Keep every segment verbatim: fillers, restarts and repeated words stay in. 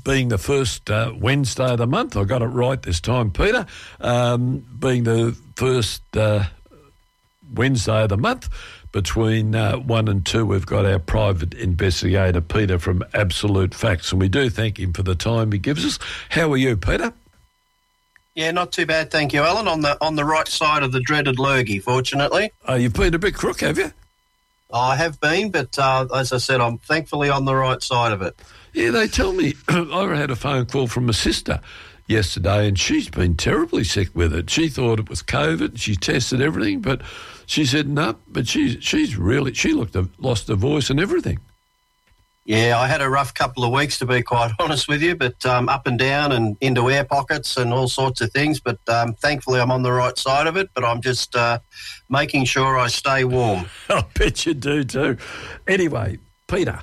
being the first uh, Wednesday of the month. I got it right this time, Peter. Um, being the first uh, Wednesday of the month, between uh, one and two, we've got our private investigator, Peter, from Absolute Facts, and we do thank him for the time he gives us. How are you, Peter? Yeah, not too bad, thank you, Alan. On the on the right side of the dreaded lurgy, fortunately. Oh, you've been a bit crook, have you? I have been, but uh, as I said, I'm thankfully on the right side of it. Yeah, they tell me, I had a phone call from my sister yesterday, and she's been terribly sick with it. She thought it was COVID. She tested everything, but she said no. But she's she's really she looked lost her voice and everything. Yeah, I had a rough couple of weeks, to be quite honest with you, but um, up and down and into air pockets and all sorts of things. But um, thankfully, I'm on the right side of it. But I'm just uh, making sure I stay warm. I bet you do too. Anyway, Peter,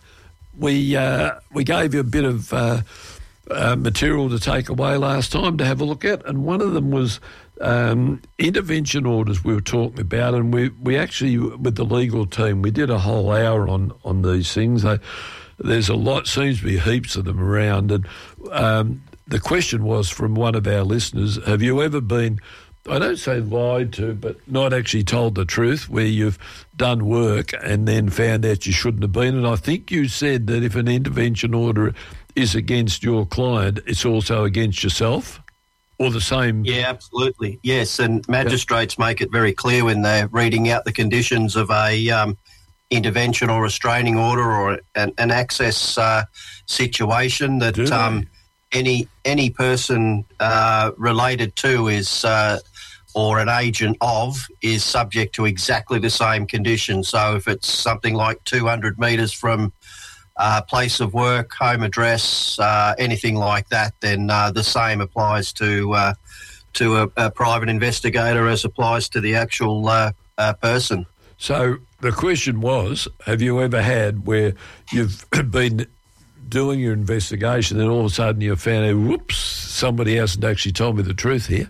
we uh, we gave you a bit of uh, uh, material to take away last time to have a look at, and one of them was um, intervention orders we were talking about, and we, we actually, with the legal team, we did a whole hour on, on these things. They, there's a lot, seems to be heaps of them around, and um, the question was from one of our listeners, have you ever been, I don't say lied to, but not actually told the truth, where you've done work and then found out you shouldn't have been? And I think you said that if an intervention order is against your client, it's also against yourself, or the same? Yeah, absolutely. Yes, and magistrates yeah. make it very clear when they're reading out the conditions of a um, intervention or restraining order or an, an access uh, situation that um, any any person uh, related to is uh, or an agent of is subject to exactly the same conditions. So if it's something like two hundred metres from uh, place of work, home address, uh, anything like that, then uh, the same applies to uh, to a, a private investigator as applies to the actual uh, uh, person. So the question was, have you ever had where you've been doing your investigation and all of a sudden you found out, whoops, somebody hasn't actually told me the truth here?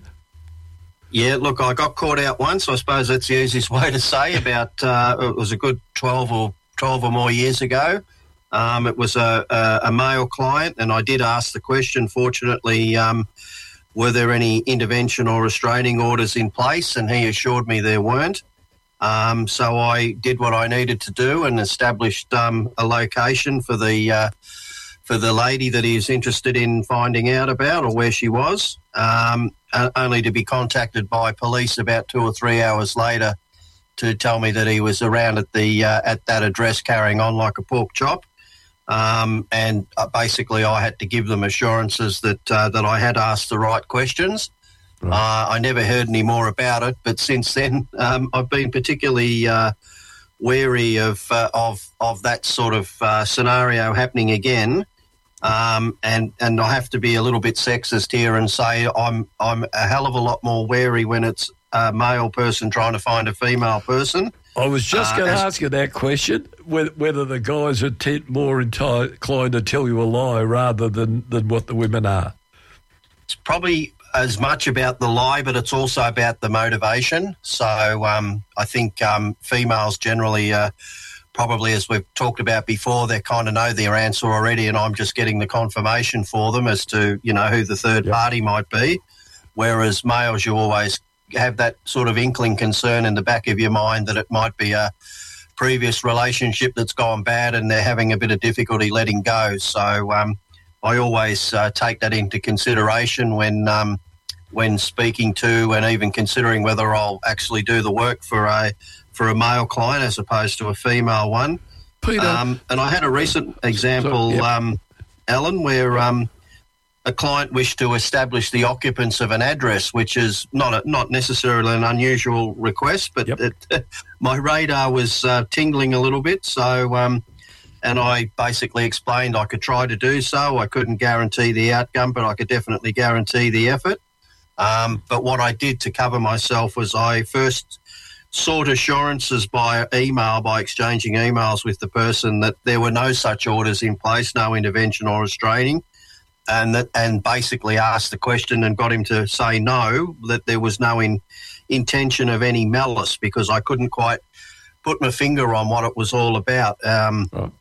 Yeah, look, I got caught out once. I suppose that's the easiest way to say. About uh, it was a good twelve or twelve or more years ago. Um, it was a, a, a male client, and I did ask the question. Fortunately, um, were there any intervention or restraining orders in place? And he assured me there weren't. Um, so I did what I needed to do and established um, a location for the uh, for the lady that he was interested in finding out about, or where she was, um, only to be contacted by police about two or three hours later to tell me that he was around at the uh, at that address carrying on like a pork chop. Um, and uh, basically I had to give them assurances that uh, that I had asked the right questions. Right. Uh, I never heard any more about it, but since then um, I've been particularly uh, wary of, uh, of of that sort of uh, scenario happening again. Um, and, and I have to be a little bit sexist here and say I'm I'm a hell of a lot more wary when it's a male person trying to find a female person. I was just uh, going to ask you that question, whether the guys are t- more inclined to tell you a lie rather than, than what the women are. It's probably as much about the lie, but it's also about the motivation. So um, I think um, females generally, uh, probably as we've talked about before, they kind of know their answer already, and I'm just getting the confirmation for them as to, you know, who the third yep. party might be. Whereas males, you always have that sort of inkling concern in the back of your mind that it might be a previous relationship that's gone bad and they're having a bit of difficulty letting go. So um, I always uh, take that into consideration when um, when speaking to and even considering whether I'll actually do the work for a for a male client as opposed to a female one. Peter. Um, and I had a recent example, so, yep. um, Alan, where um, a client wished to establish the occupants of an address, which is not a, not necessarily an unusual request, but yep. it, my radar was uh, tingling a little bit. So, um, and I basically explained I could try to do so. I couldn't guarantee the outcome, but I could definitely guarantee the effort. Um, but what I did to cover myself was I first sought assurances by email, by exchanging emails with the person, that there were no such orders in place, no intervention or restraining. And that, and basically asked the question and got him to say no, that there was no in, intention of any malice, because I couldn't quite put my finger on what it was all about. Um, oh.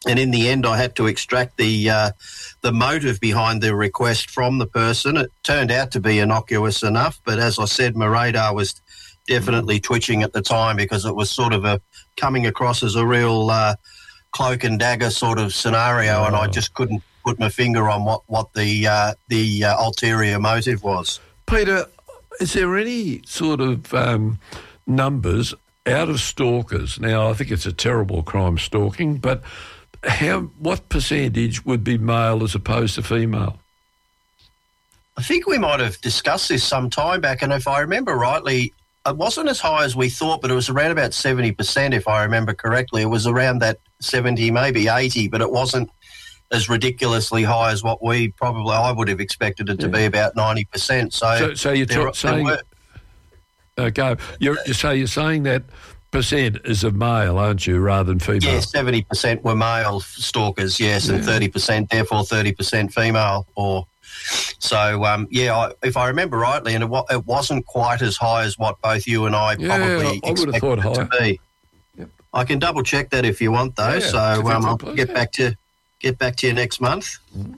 And in the end, I had to extract the uh, the motive behind the request from the person. It turned out to be innocuous enough, but as I said, my radar was definitely twitching at the time because it was sort of a coming across as a real uh, cloak and dagger sort of scenario, oh. and I just couldn't put my finger on what what the uh, the uh, ulterior motive was. Peter, is there any sort of um, numbers out of stalkers? Now, I think it's a terrible crime, stalking, but how what percentage would be male as opposed to female? I think we might have discussed this some time back, and if I remember rightly, it wasn't as high as we thought, but it was around about seventy percent, if I remember correctly. It was around that seventy, maybe eighty, but it wasn't as ridiculously high as what we probably, I would have expected it to yeah. be about ninety percent. So, so, so you're there, t- saying, there were, uh, go, you're, so you're saying that percent is of male, aren't you, rather than female? Yeah, seventy percent were male stalkers, yes, yeah. and thirty percent, therefore thirty percent female. Or So, um, yeah, I, if I remember rightly, and it, wa- it wasn't quite as high as what both you and I yeah, probably I would have thought expected it to be. Yep. I can double check that if you want, though. Yeah, so um, I'll please, get yeah. back to get back to you next month. Mm-hmm.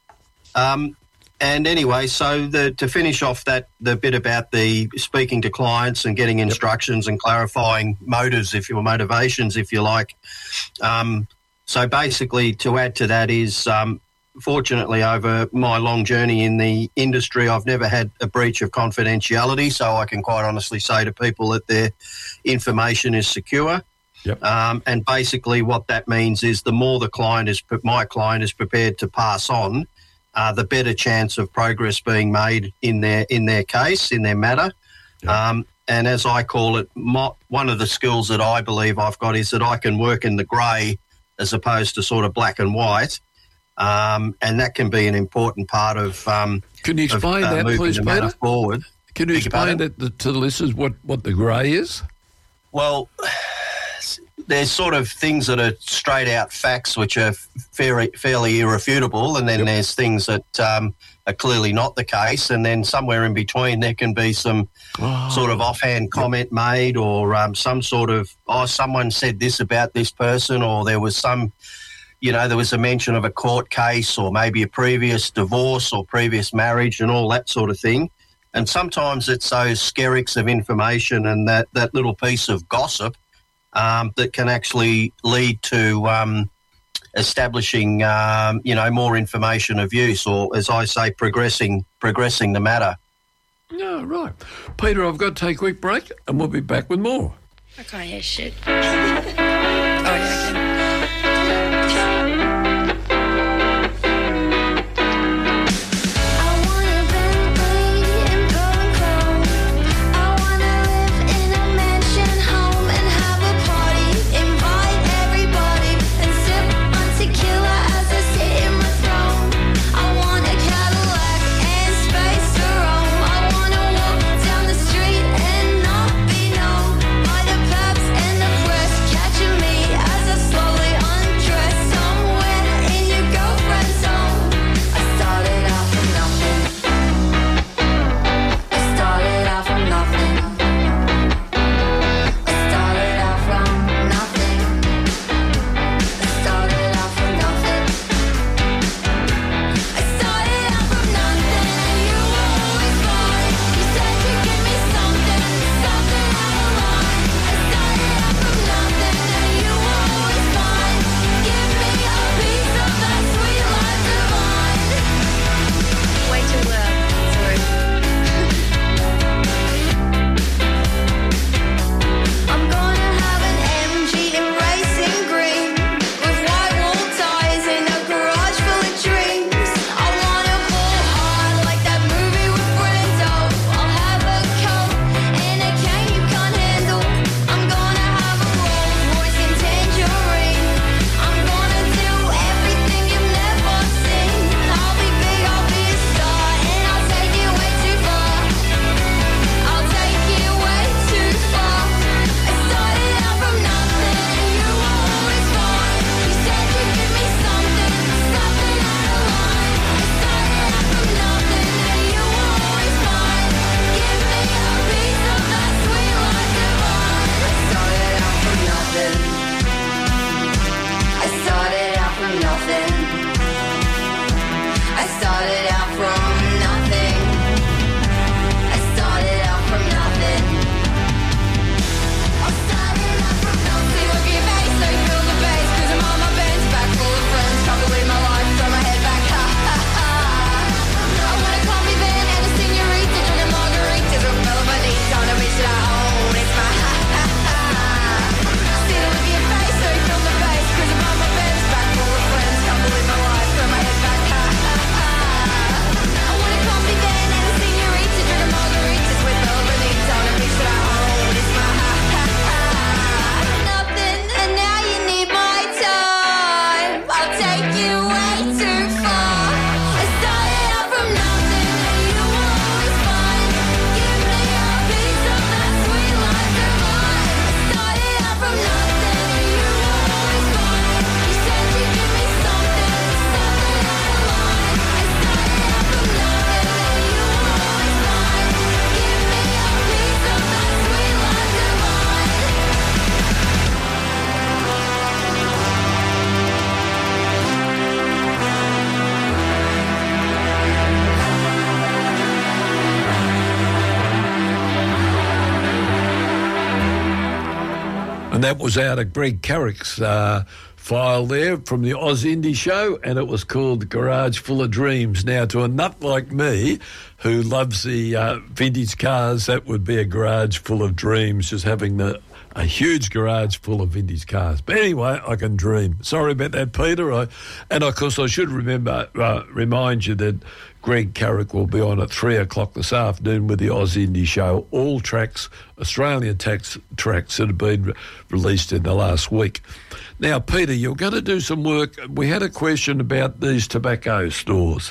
Um, and anyway, so the, to finish off that the bit about the speaking to clients and getting instructions yep. and clarifying motives, if your motivations, if you like. Um, so basically, to add to that is. Um, Fortunately, over my long journey in the industry, I've never had a breach of confidentiality, so I can quite honestly say to people that their information is secure. Yep. Um, and basically what that means is the more the client is, my client is prepared to pass on, uh, the better chance of progress being made in their in their case, in their matter. Yep. Um, and as I call it, my, one of the skills that I believe I've got is that I can work in the grey as opposed to sort of black and white. Um, and that can be an important part of. Um, can you explain of, uh, that, please, Peter? Forward. Can you Think explain that to the listeners what, what the grey is? Well, there's sort of things that are straight out facts, which are fairly, fairly irrefutable, and then yep. there's things that um, are clearly not the case, and then somewhere in between there can be some oh. sort of offhand comment yep. made, or um, some sort of oh, someone said this about this person, or there was some. You know, there was a mention of a court case or maybe a previous divorce or previous marriage and all that sort of thing. And sometimes it's those skerricks of information and that, that little piece of gossip um, that can actually lead to um, establishing, um, you know, more information of use or, as I say, progressing progressing the matter. Yeah, right. Peter, I've got to take a quick break and we'll be back with more. I can't hear shit. Oh, yeah, I can. Down the street and not be known by the pubs and the press. that was out of Greg Carrick's uh, file there from the Oz Indie Show, and it was called Garage Full of Dreams. Now, to a nut like me who loves the uh, vintage cars, that would be a garage full of dreams, just having the a huge garage full of vintage cars. But anyway, I can dream. Sorry about that, Peter. I, and, of course, I should remember uh, remind you that Greg Carrick will be on at three o'clock this afternoon with the Oz Indie Show. All tracks, Australian tax tracks that have been re- released in the last week. Now, Peter, you're going to do some work. We had a question about these tobacco stores.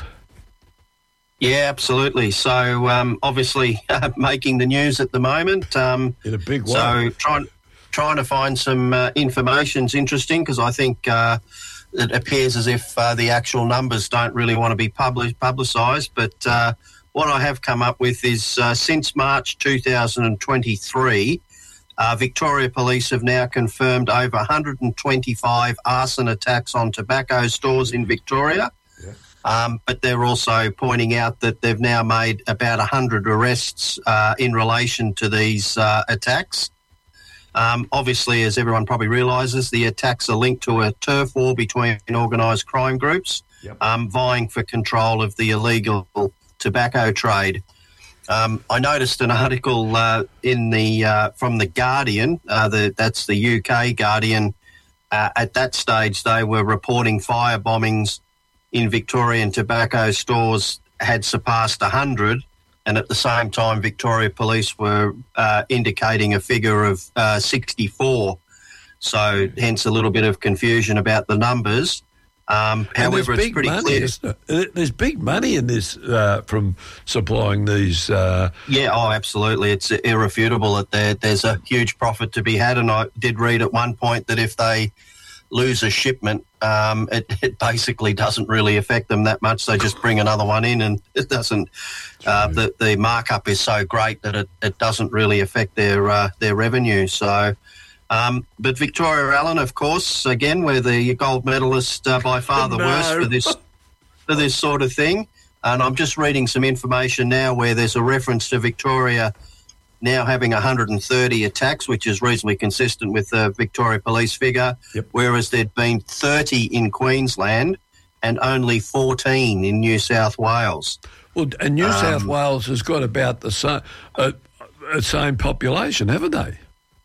Yeah, absolutely. So, um, obviously, uh, making the news at the moment. Um, in a big way. So, trying trying to find some uh, information's interesting, because I think uh, it appears as if uh, the actual numbers don't really want to be published, publicised. But uh, what I have come up with is uh, since March two thousand twenty-three, uh, Victoria Police have now confirmed over one hundred twenty-five arson attacks on tobacco stores in Victoria. Yeah. Um, but they're also pointing out that they've now made about one hundred arrests uh, in relation to these uh, attacks. Um, obviously, as everyone probably realises, the attacks are linked to a turf war between organised crime groups, yep. um, vying for control of the illegal tobacco trade. Um, I noticed an article uh, in the uh, from the Guardian. Uh, the, that's the U K Guardian. Uh, at that stage, they were reporting fire bombings in Victorian tobacco stores had surpassed one hundred, and at the same time Victoria Police were uh, indicating a figure of uh, sixty-four. So hence a little bit of confusion about the numbers. Um, however, it's pretty money, clear. Isn't it? There's big money in this uh, from supplying these. Uh... Yeah, oh, absolutely. It's irrefutable that there, there's a huge profit to be had, and I did read at one point that if they lose a shipment, um, it, it basically doesn't really affect them that much. They just bring another one in, and it doesn't. Uh, the, the markup is so great that it, it doesn't really affect their uh, their revenue. So, um, but Victoria Allen, of course, again, we're the gold medalist uh, by far the no. worst for this for this sort of thing. And I'm just reading some information now where there's a reference to Victoria now having one hundred thirty attacks, which is reasonably consistent with the Victoria Police figure, yep. whereas there'd been thirty in Queensland and only fourteen in New South Wales. Well, and New um, South Wales has got about the same, uh, uh, same population, haven't they?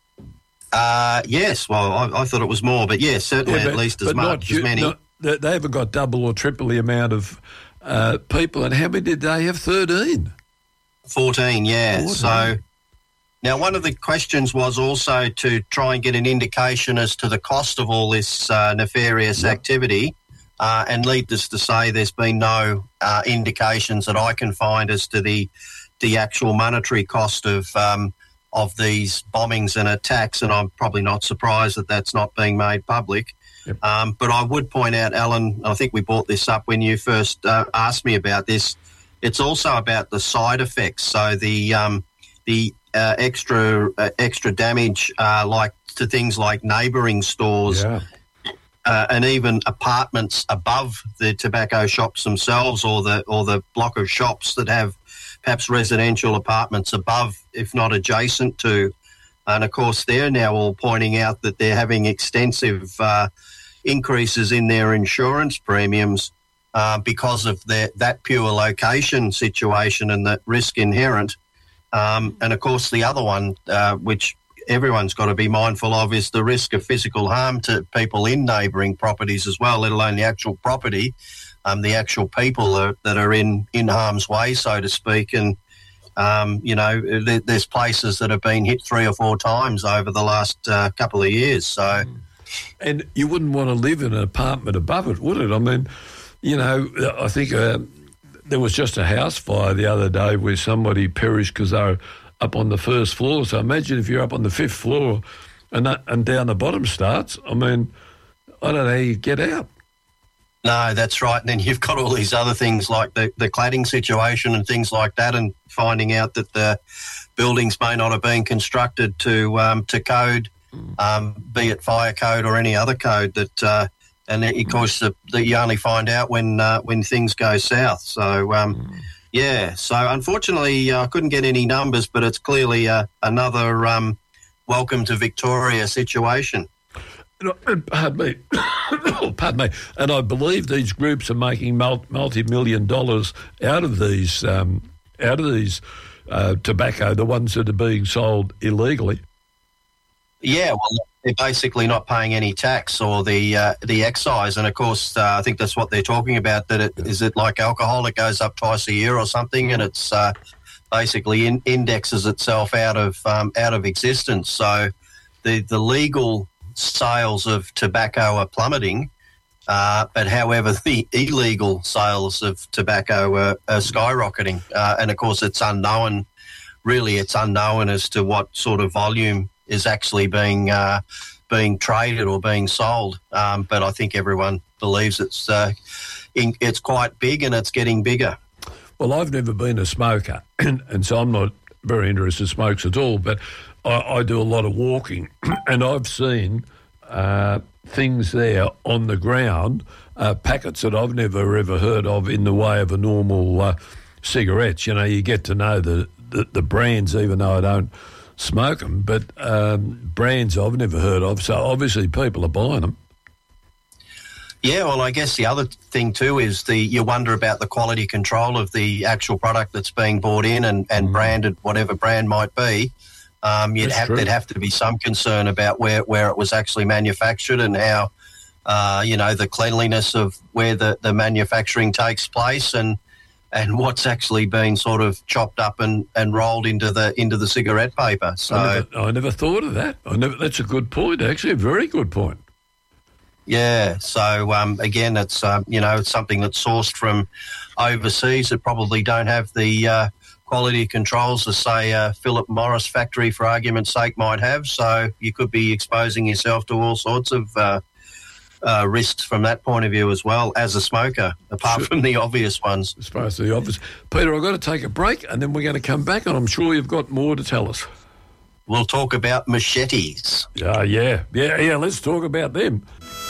Uh, yes, well, I, I thought it was more, but yes, certainly yeah, but, at least as much, as many. Not, they haven't got double or triple the amount of uh, people. And how many did they have? thirteen? fourteen, yeah. fourteen. So... Now, one of the questions was also to try and get an indication as to the cost of all this uh, nefarious yep. activity, uh, and needless to say, there's been no uh, indications that I can find as to the the actual monetary cost of um, of these bombings and attacks, and I'm probably not surprised that that's not being made public. Yep. Um, but I would point out, Alan, I think we brought this up when you first uh, asked me about this. It's also about the side effects. So the um, the Uh, extra uh, extra damage, uh, like to things like neighbouring stores, yeah. uh, and even apartments above the tobacco shops themselves, or the or the block of shops that have perhaps residential apartments above, if not adjacent to. And of course, they're now all pointing out that they're having extensive uh, increases in their insurance premiums uh, because of their, that pure location situation and that risk inherent. Um, and, of course, the other one, uh, which everyone's got to be mindful of, is the risk of physical harm to people in neighbouring properties as well, let alone the actual property, um, the actual people are, that are in, in harm's way, so to speak. And, um, you know, there, there's places that have been hit three or four times over the last uh, couple of years. So, and you wouldn't want to live in an apartment above it, would it? I mean, you know, I think... Uh, There was just a house fire the other day where somebody perished because they were up on the first floor. So imagine if you're up on the fifth floor and that, and down the bottom starts. I mean, I don't know how you get out. No, that's right. And then you've got all these other things like the, the cladding situation and things like that, and finding out that the buildings may not have been constructed to um, to code, um, be it fire code or any other code that... Uh, And of course, that you only find out when uh, when things go south. So, um, mm. yeah. So, unfortunately, uh, I couldn't get any numbers, but it's clearly uh, another um, welcome to Victoria situation. Pardon me. Pardon me. And I believe these groups are making multi-million dollars out of these um, out of these uh, tobacco, the ones that are being sold illegally. Yeah, well, they're basically not paying any tax or the uh, the excise, and of course, uh, I think that's what they're talking about. That it is it like alcohol; it goes up twice a year or something, and it's uh, basically in, indexes itself out of um, out of existence. So the the legal sales of tobacco are plummeting, uh, but however, the illegal sales of tobacco are, are skyrocketing, uh, and of course, it's unknown. Really, it's unknown as to what sort of volume is actually being uh, being traded or being sold. Um, but I think everyone believes it's uh, in, it's quite big and it's getting bigger. Well, I've never been a smoker, and, and so I'm not very interested in smokes at all, but I, I do a lot of walking, and I've seen uh, things there on the ground, uh, packets that I've never ever heard of in the way of a normal uh, cigarettes. You know, you get to know the, the, the brands, even though I don't smoke them, but um, brands I've never heard of, so obviously people are buying them. Yeah, well, I guess the other thing too is the you wonder about the quality control of the actual product that's being bought in and, and mm. branded, whatever brand might be. Um, you'd have, there'd have to be some concern about where, where it was actually manufactured and how, uh, you know, the cleanliness of where the, the manufacturing takes place and and what's actually been sort of chopped up and, and rolled into the into the cigarette paper. So I never, I never thought of that. I never. That's a good point, actually, a very good point. Yeah. So um, again, it's um, you know it's something that's sourced from overseas that probably don't have the uh, quality controls as say a Philip Morris factory, for argument's sake, might have. So you could be exposing yourself to all sorts of uh, uh, risks from that point of view as well as a smoker, apart sure. from the obvious ones. As far as the obvious, Peter, I've got to take a break, and then we're going to come back, and I'm sure you've got more to tell us. We'll talk about machetes. Uh, yeah, yeah, yeah. Let's talk about them.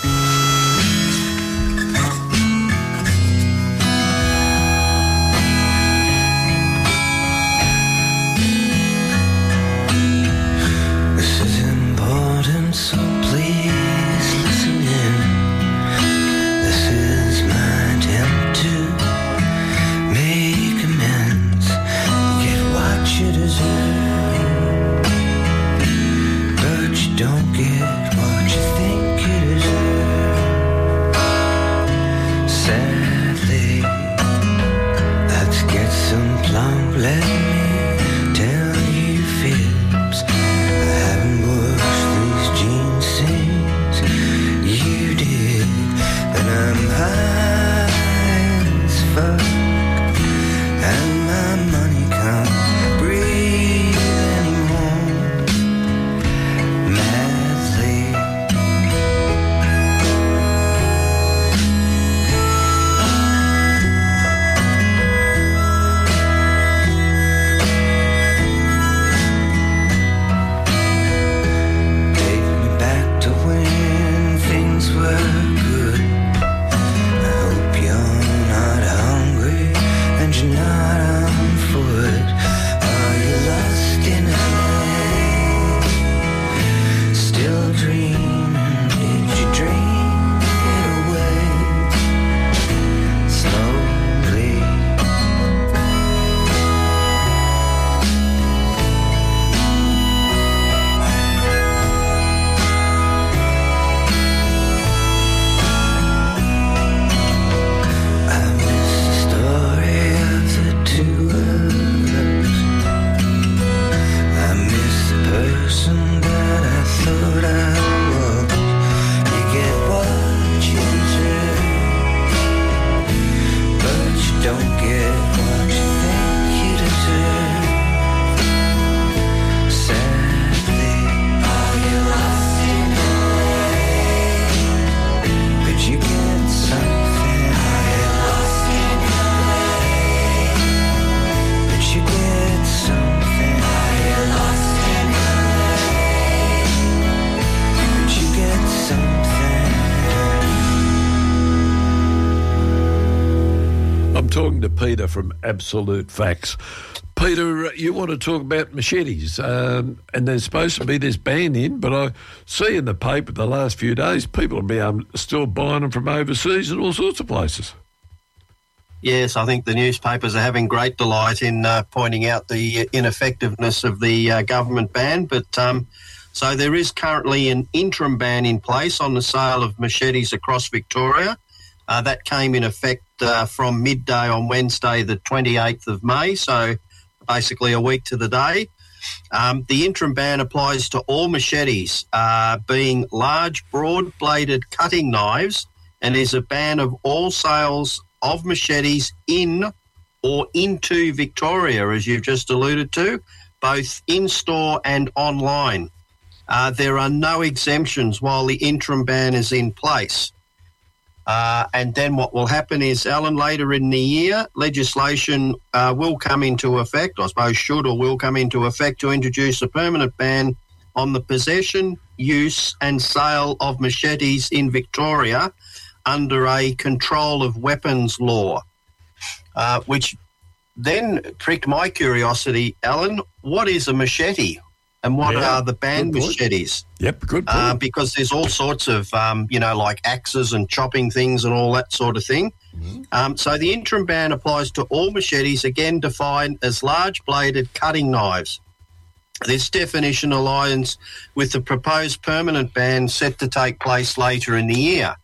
This is important, so please listen in. This is my attempt to make amends, get what you deserve, but you don't get what you think you deserve. Sadly, let's get some plump. Let me tell you fibs. I haven't washed these jeans since you did, and I'm high as fuck, and my money can't breathe anymore. Madly, take me back to when things were good. I hope you're not hungry and you're not on foot. Are you lost in L A? Still dreaming? Did you dream it away? Slowly, I miss the story of the two of us. I miss the person that I thought I was. You get what you deserve, but you don't get what you think you deserve. Sadly, are you lost in L A? Could you get something? Are you lost in L A? Could you get something? Are you lost in L A? Could you get something? I'm talking to Peter from Absolute Facts. Peter, you want to talk about machetes, um, and there's supposed to be this ban in, but I see in the paper the last few days people are um, still buying them from overseas and all sorts of places. Yes, I think the newspapers are having great delight in uh, pointing out the ineffectiveness of the uh, government ban. But um, so there is currently an interim ban in place on the sale of machetes across Victoria. Uh, that came in effect uh, from midday on Wednesday, the twenty-eighth of May, so basically a week to the day. Um, the interim ban applies to all machetes, uh, being large, broad-bladed cutting knives, and is a ban of all sales of machetes in or into Victoria, as you've just alluded to, both in-store and online. Uh, there are no exemptions while the interim ban is in place. Uh, and then what will happen is, Alan, later in the year, legislation uh, will come into effect, I suppose should or will come into effect, to introduce a permanent ban on the possession, use and sale of machetes in Victoria under a control of weapons law, uh, which then pricked my curiosity, Alan. What is a machete and what yeah, are the banned machetes? Yep, good point. Uh, because there's all sorts of, um, you know, like axes and chopping things and all that sort of thing. Mm-hmm. Um, so the interim ban applies to all machetes, again defined as large-bladed cutting knives. This definition aligns with the proposed permanent ban set to take place later in the year.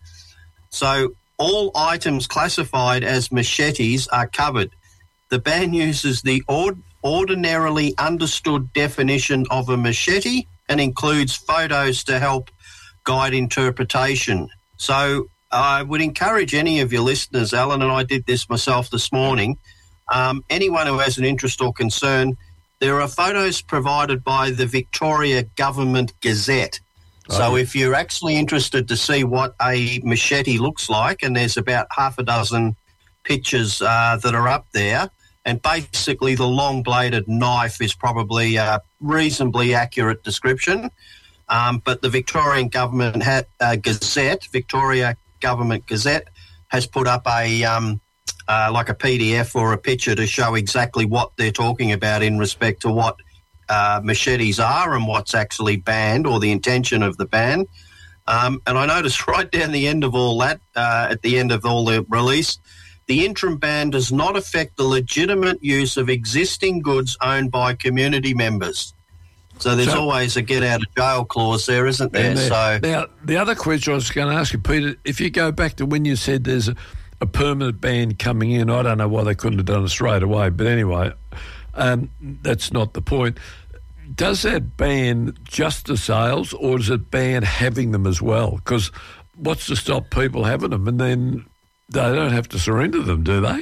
So all items classified as machetes are covered. The ban uses the ord- ordinarily understood definition of a machete and includes photos to help guide interpretation. So I would encourage any of your listeners, Alan, and I did this myself this morning, um, anyone who has an interest or concern, there are photos provided by the Victoria Government Gazette. So if you're actually interested to see what a machete looks like, and there's about half a dozen pictures uh, that are up there, and basically the long-bladed knife is probably a reasonably accurate description. Um, but the Victorian Government ha- uh, Gazette, Victoria Government Gazette, has put up a um, uh, like a P D F or a picture to show exactly what they're talking about in respect to what Uh, machetes are and what's actually banned, or the intention of the ban. Um, and I noticed right down the end of all that, uh, at the end of all the release, the interim ban does not affect the legitimate use of existing goods owned by community members. So there's so, always a get-out-of-jail clause there, isn't there? there? So now, the other question I was going to ask you, Peter, if you go back to when you said there's a, a permanent ban coming in, I don't know why they couldn't have done it straight away, but anyway, um, that's not the point. Does that ban just the sales, or does it ban having them as well? Because what's to stop people having them, and then they don't have to surrender them, do they?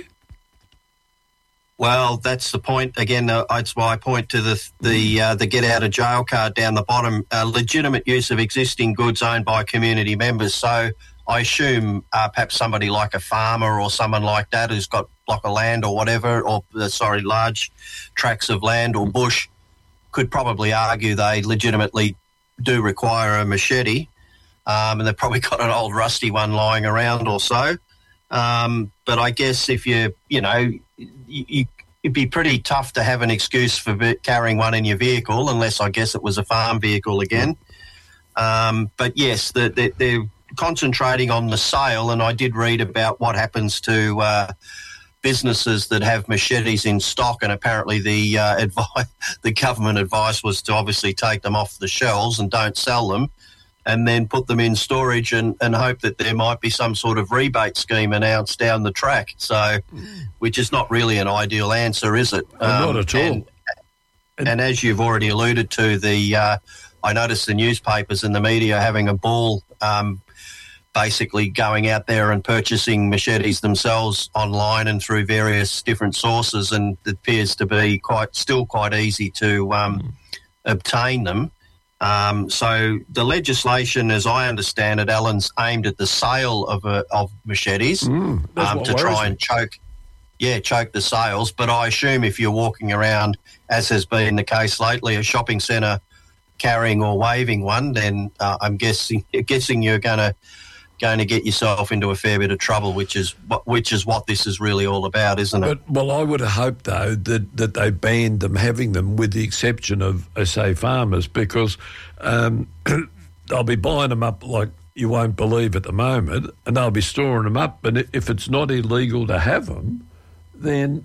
Well, that's the point. Again, uh, that's why I point to the the uh, the get out of jail card down the bottom. Uh, legitimate use of existing goods owned by community members. So I assume uh, perhaps somebody like a farmer or someone like that who's got a block of land or whatever, or uh, sorry, large tracts of land or bush, could probably argue they legitimately do require a machete, um, and they've probably got an old rusty one lying around or so. Um, but I guess if you, you know, you, you, it'd be pretty tough to have an excuse for carrying one in your vehicle, unless I guess it was a farm vehicle again. Um, but yes, the, the, they're concentrating on the sale, and I did read about what happens to uh, businesses that have machetes in stock, and apparently the uh, advice, the government advice was to obviously take them off the shelves and don't sell them, and then put them in storage and, and hope that there might be some sort of rebate scheme announced down the track. So, which is not really an ideal answer, is it? Um, not at all. And, and, and as you've already alluded to, the uh, I noticed the newspapers and the media having a ball um, basically going out there and purchasing machetes themselves online and through various different sources, and it appears to be quite still quite easy to um, mm. obtain them. Um, so the legislation, as I understand it, Alan's aimed at the sale of uh, of machetes mm, um, to try and choke, yeah, choke the sales. But I assume if you're walking around, as has been the case lately, a shopping centre carrying or waving one, then uh, I'm guessing guessing you're going to going to get yourself into a fair bit of trouble, which is what which is what this is really all about, isn't it? But, well, I would have hoped, though, that, that they banned them having them with the exception of, uh, say, farmers, because um, they'll be buying them up like you won't believe at the moment, and they'll be storing them up. And if it's not illegal to have them, then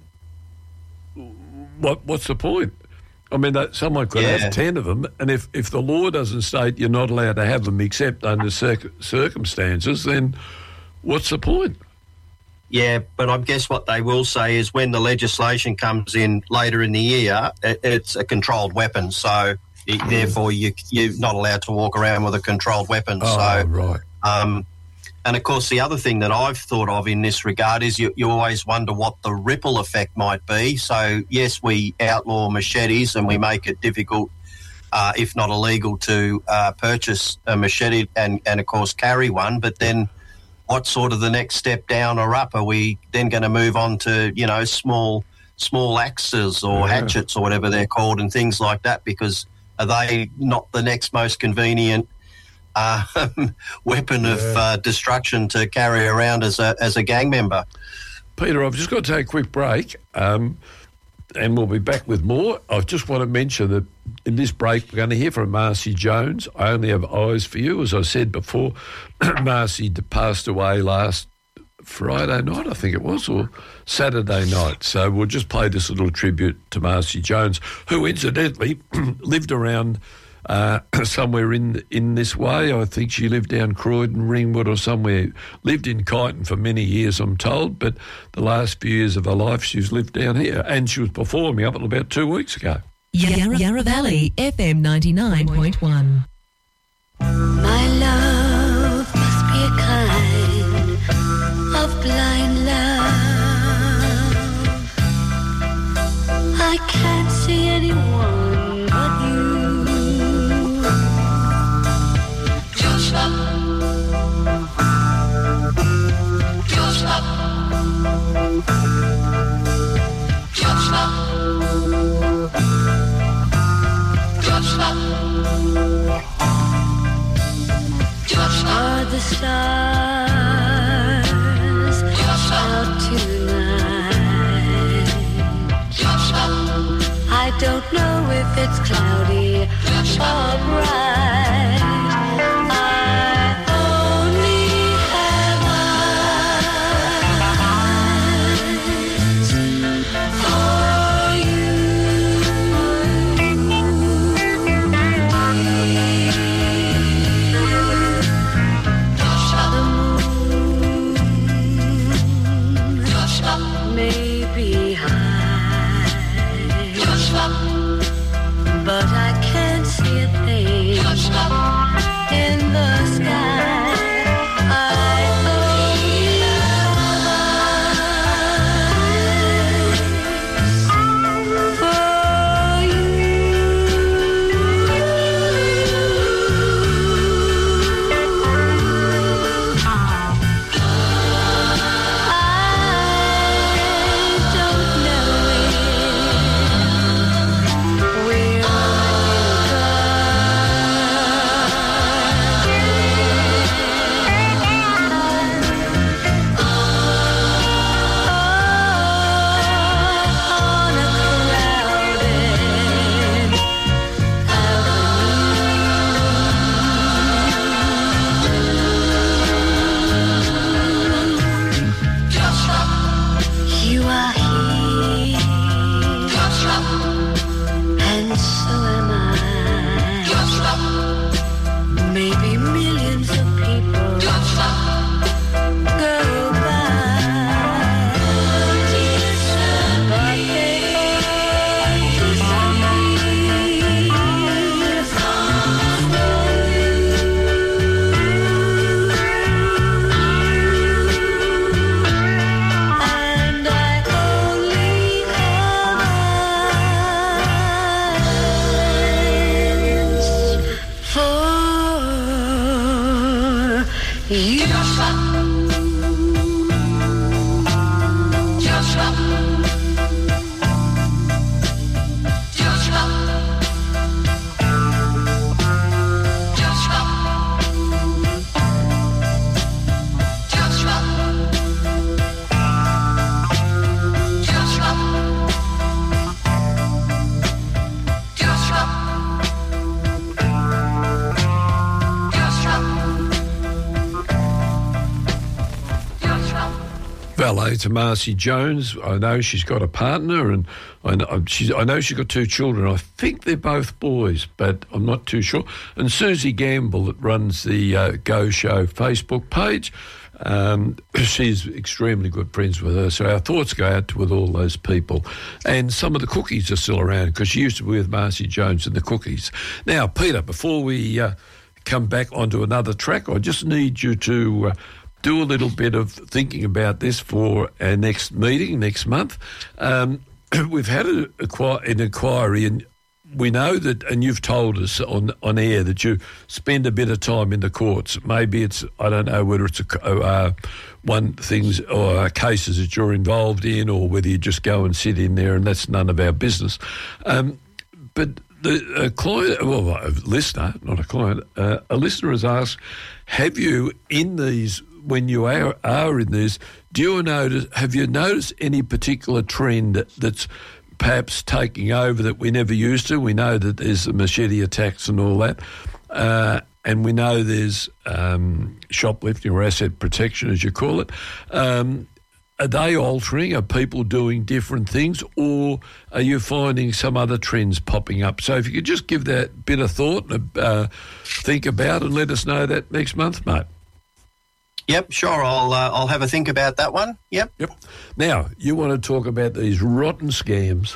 what what's the point? I mean, that someone could Yeah. have ten of them, and if, if the law doesn't state you're not allowed to have them except under circ- circumstances, then what's the point? Yeah, but I guess what they will say is when the legislation comes in later in the year, it, it's a controlled weapon. So it, therefore, you, you're not allowed to walk around with a controlled weapon. Oh, so, right. um, and of course, the other thing that I've thought of in this regard is you, you always wonder what the ripple effect might be. So, yes, we outlaw machetes and we make it difficult, uh, if not illegal, to uh, purchase a machete and, and, of course, carry one. But then what's sort of the next step down or up? Are we then going to move on to, you know, small small axes or Yeah. hatchets or whatever they're called and things like that? Because are they not the next most convenient uh, weapon of uh, destruction to carry around as a as a gang member? Peter, I've just got to take a quick break, um, and we'll be back with more. I just want to mention that in this break we're going to hear from Marcy Jones. I only have eyes for you. As I said before, Marcy passed away last Friday night, I think it was, or Saturday night. So we'll just play this little tribute to Marcy Jones, who incidentally lived around uh, somewhere in in this way. I think she lived down Croydon, Ringwood or somewhere. Lived in Kyneton for many years, I'm told, but the last few years of her life she's lived down here, and she was performing up until about two weeks ago. Yarra, Yarra Valley, F M ninety-nine point one. My love must be a kind of blind love. I can't see anyone but you. Just love. Just love. Just love. Just love. Are the stars out tonight? I don't know if it's cloudy or bright. I only have eyes for maybe high, but I can't see a thing in the sky. I only have say to Marcy Jones, I know she's got a partner, and I know she's, I know she's got two children. I think they're both boys, but I'm not too sure. And Susie Gamble, that runs the uh, Go Show Facebook page, um, she's extremely good friends with her. So our thoughts go out to with all those people. And some of the cookies are still around because she used to be with Marcy Jones and the cookies. Now, Peter, before we uh, come back onto another track, I just need you to uh, do a little bit of thinking about this for our next meeting next month. Um, we've had a, a, an inquiry, and we know that, and you've told us on, on air that you spend a bit of time in the courts. Maybe it's, I don't know whether it's a, uh, one things or uh, cases that you're involved in, or whether you just go and sit in there and that's none of our business. Um, but the a client, well, a listener, not a client, uh, a listener has asked, have you in these, when you are, are in these, do you notice, have you noticed any particular trend that's perhaps taking over that we never used to? We know that there's the machete attacks and all that, uh, and we know there's um, shoplifting or asset protection, as you call it. Um, are they altering? Are people doing different things, or are you finding some other trends popping up? So if you could just give that bit of thought and uh, think about and let us know that next month, mate. Yep, sure. I'll uh, I'll have a think about that one. Yep. Yep. Now, you want to talk about these rotten scams.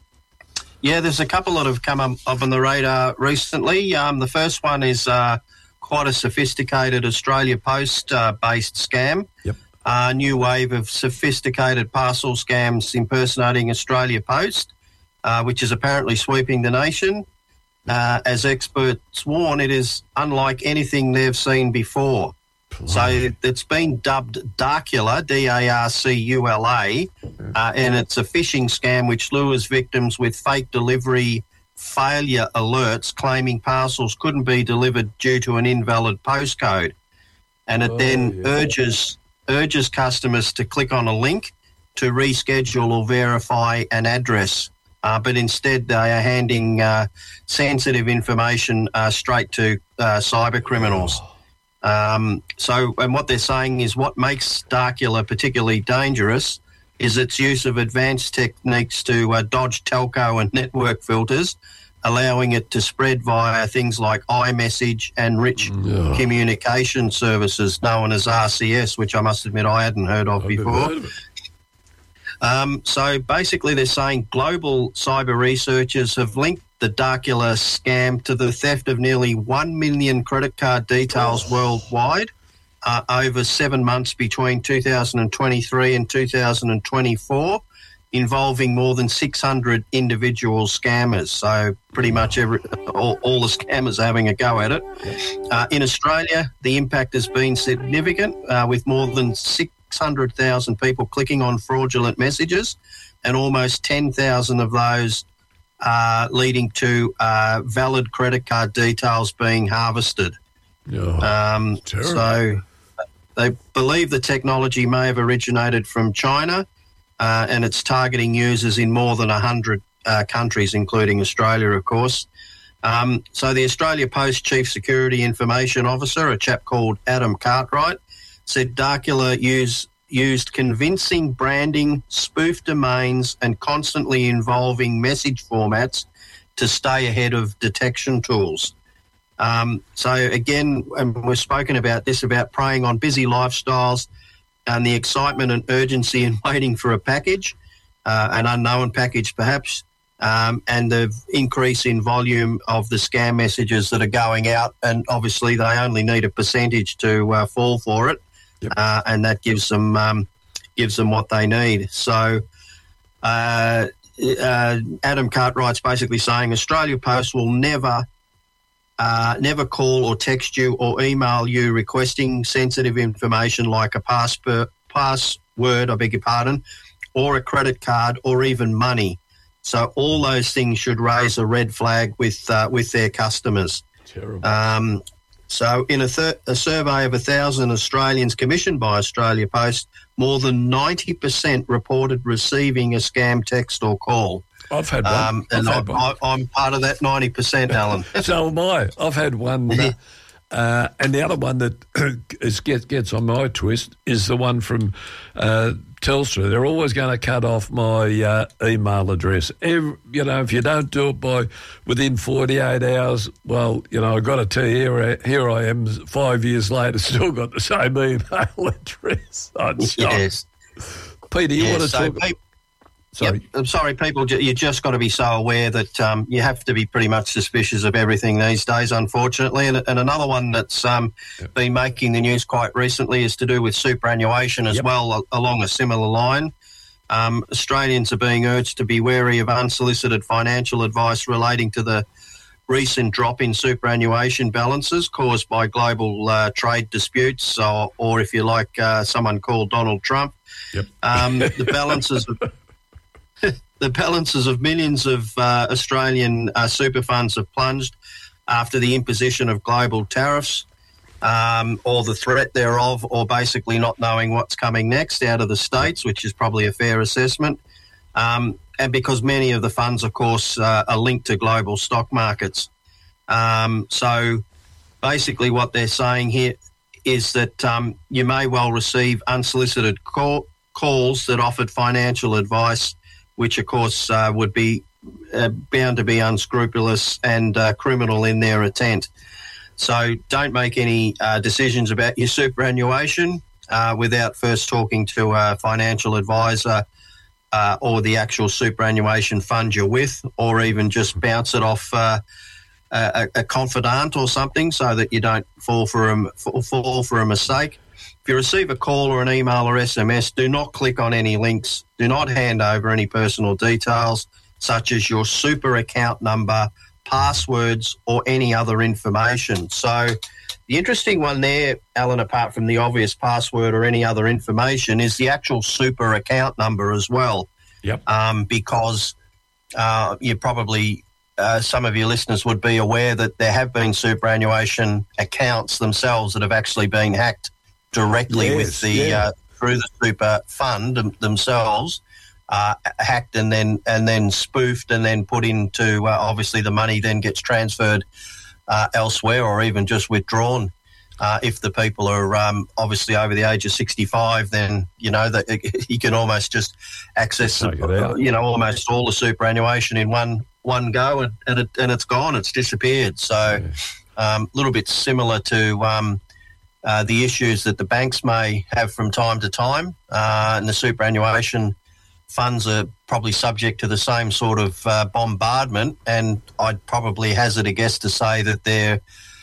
Yeah, there's a couple that have come up, up on the radar recently. Um, the first one is uh, quite a sophisticated Australia Post-based uh, scam. Yep. A uh, new wave of sophisticated parcel scams impersonating Australia Post, uh, which is apparently sweeping the nation. Uh, as experts warn, it is unlike anything they've seen before. So it's been dubbed Darcula, D A R C U L A, uh, and it's a phishing scam which lures victims with fake delivery failure alerts claiming parcels couldn't be delivered due to an invalid postcode. And it oh, then yeah. urges urges customers to click on a link to reschedule or verify an address. Uh, but instead they are handing uh, sensitive information uh, straight to uh, cyber criminals. Oh. Um, so, and what they're saying is what makes Darcula particularly dangerous is its use of advanced techniques to uh, dodge telco and network filters, allowing it to spread via things like iMessage and rich yeah. communication services known as R C S, which I must admit I hadn't heard of I've before. Heard of it. Um, so basically they're saying global cyber researchers have linked the Darcula scam to the theft of nearly one million credit card details oh. worldwide uh, over seven months between two thousand twenty-three and two thousand twenty-four, involving more than six hundred individual scammers. So pretty much every, all, all the scammers are having a go at it. Uh, in Australia, the impact has been significant, uh, with more than six hundred thousand people clicking on fraudulent messages and almost ten thousand of those Uh, leading to uh, valid credit card details being harvested. Oh, um, so they believe the technology may have originated from China, uh, and it's targeting users in more than one hundred uh, countries, including Australia, of course. Um, so the Australia Post Chief Security Information Officer, a chap called Adam Cartwright, said Darcula use used convincing branding, spoof domains, and constantly evolving message formats to stay ahead of detection tools. Um, so again, and we've spoken about this, about preying on busy lifestyles and the excitement and urgency in waiting for a package, uh, an unknown package perhaps, um, and the increase in volume of the scam messages that are going out. And obviously they only need a percentage to uh, fall for it. Yep. Uh, and that gives them um, gives them what they need. So uh, uh, Adam Cartwright's basically saying Australia Post will never uh, never call or text you or email you requesting sensitive information like a password, password, I beg your pardon, or a credit card or even money. So all those things should raise a red flag with uh, with their customers. Terrible. Um, So in a, thir- a survey of one thousand Australians commissioned by Australia Post, more than ninety percent reported receiving a scam text or call. I've had one. Um, and I've had I, I, I'm part of that ninety percent, Alan. So am I. I've had one uh, Uh, and the other one that is, gets, gets on my twist is the one from uh, Telstra. They're always going to cut off my uh, email address. Every, you know, if you don't do it by within forty-eight hours, well, you know, I've got to tell you, here, here I am five years later, still got the same email address. I'm shocked. Yes. Peter, you yeah, want to so talk... Pe- Sorry. Yep. I'm sorry, people, you just got to be so aware that um, you have to be pretty much suspicious of everything these days, unfortunately. And, and another one that's um, yep. been making the news quite recently is to do with superannuation as yep. well, along a similar line. Um, Australians are being urged to be wary of unsolicited financial advice relating to the recent drop in superannuation balances caused by global uh, trade disputes, or, or if you like, uh, someone called Donald Trump. Yep. Um, the balances of... The balances of millions of uh, Australian uh, super funds have plunged after the imposition of global tariffs um, or the threat thereof, or basically not knowing what's coming next out of the States, which is probably a fair assessment. Um, and because many of the funds, of course, uh, are linked to global stock markets. Um, so basically what they're saying here is that um, you may well receive unsolicited call- calls that offered financial advice, which, of course, uh, would be uh, bound to be unscrupulous and uh, criminal in their intent. So don't make any uh, decisions about your superannuation uh, without first talking to a financial advisor uh, or the actual superannuation fund you're with, or even just bounce it off uh, a, a confidant or something so that you don't fall for a, fall for a mistake. If you receive a call or an email or S M S, do not click on any links. Do not hand over any personal details, such as your super account number, passwords, or any other information. So the interesting one there, Alan, apart from the obvious password or any other information, is the actual super account number as well. Yep. Um, because uh, you probably, uh, some of your listeners would be aware that there have been superannuation accounts themselves that have actually been hacked directly yes, with the yeah. uh, through the super fund themselves, uh, hacked and then and then spoofed and then put into uh, obviously the money then gets transferred uh, elsewhere, or even just withdrawn. Uh, if the people are um, obviously over the age of sixty-five, then you know that you can almost just access the, you know almost all the superannuation in one one go, and and, it, and it's gone, it's disappeared. So a yeah. um, little bit similar to. Um, Uh, the issues that the banks may have from time to time, uh, and the superannuation funds are probably subject to the same sort of uh, bombardment, and I'd probably hazard a guess to say that their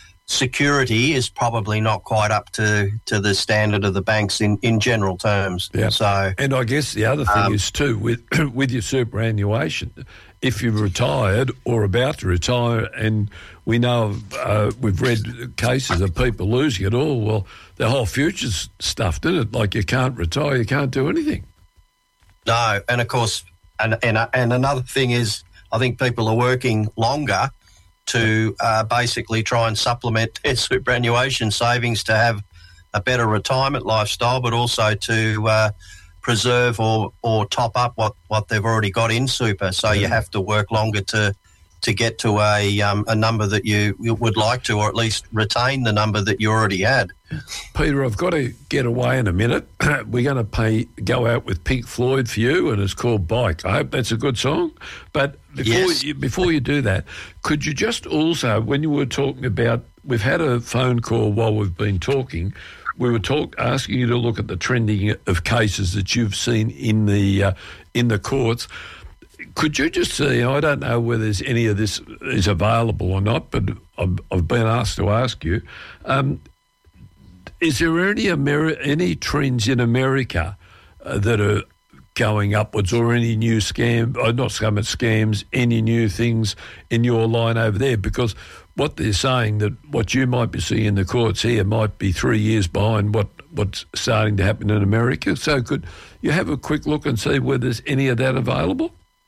security is probably not quite up to, to the standard of the banks in, in general terms. Yeah. So, and I guess the other thing um, is too, with with your superannuation, if you've retired or about to retire, and we know uh, we've read cases of people losing it all, well, their whole future's stuffed, isn't it? Like you can't retire, you can't do anything. No, and of course, and and, and another thing is, I think people are working longer to uh, basically try and supplement their superannuation savings to have a better retirement lifestyle, but also to uh, preserve or, or top up what, what they've already got in super. So yeah. you have to work longer to to get to a um, a number that you, you would like to, or at least retain the number that you already had. Peter, I've got to get away in a minute. We're going to pay go out with Pink Floyd for you, and it's called Bike. I hope that's a good song. But before yes. you, before you do that, could you just also, when you were talking about, we've had a phone call while we've been talking, we were talk, asking you to look at the trending of cases that you've seen in the uh, in the courts. Could you just see, I don't know whether there's any of this is available or not, but I've, I've been asked to ask you, um, is there any Ameri- any trends in America uh, that are going upwards, or any new scam, or not scam, but scams, any new things in your line over there? Because what they're saying, that what you might be seeing in the courts here might be three years behind what, what's starting to happen in America. So could you have a quick look and see whether there's any of that available?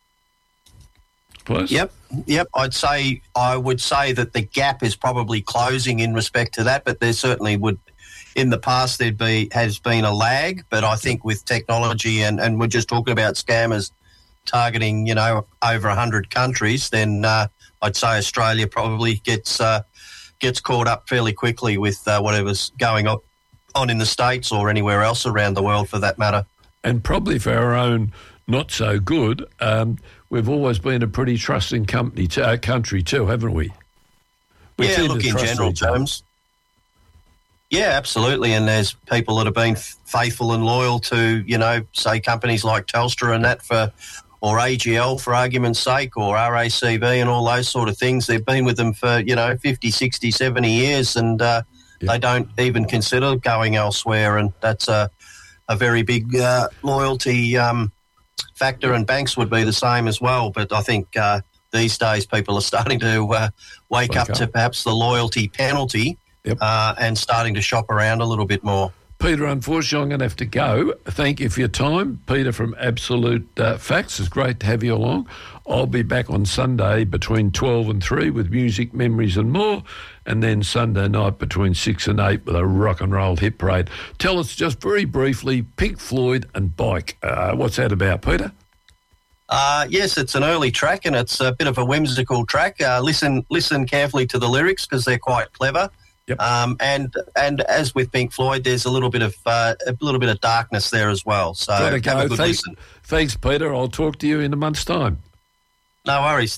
Please? Yep, yep. I'd say I would say that the gap is probably closing in respect to that, but there certainly would. In the past, there'd be has been a lag, but I think with technology and, and we're just talking about scammers targeting, you know, over one hundred countries, then uh, I'd say Australia probably gets uh, gets caught up fairly quickly with uh, whatever's going on, on in the States or anywhere else around the world for that matter. And probably for our own not so good, um, we've always been a pretty trusting company to, uh, country too, haven't we? We yeah, tend look, to in trust general each other. terms. Yeah, absolutely. And there's people that have been f- faithful and loyal to, you know, say companies like Telstra and that for, or A G L for argument's sake, or R A C V and all those sort of things. They've been with them for, you know, fifty, sixty, seventy years and uh, Yeah. they don't even consider going elsewhere. And that's a, a very big uh, loyalty um, factor, and banks would be the same as well. But I think uh, these days people are starting to uh, wake, Wake up, up. to perhaps the loyalty penalty. Yep. Uh, and starting to shop around a little bit more. Peter, unfortunately, I'm going to have to go. Thank you for your time. Peter from Absolute uh, Facts. It's great to have you along. I'll be back on Sunday between twelve and three with music, memories and more, and then Sunday night between six and eight with a rock and roll hit parade. Tell us just very briefly, Pink Floyd and Bike. Uh, what's that about, Peter? Uh, yes, it's an early track and it's a bit of a whimsical track. Uh, listen listen carefully to the lyrics because they're quite clever. Yep. Um, and and as with Pink Floyd, there's a little bit of uh, a little bit of darkness there as well. So Gotta have go. a good Thanks, listen. thanks, Peter. I'll talk to you in a month's time. No worries.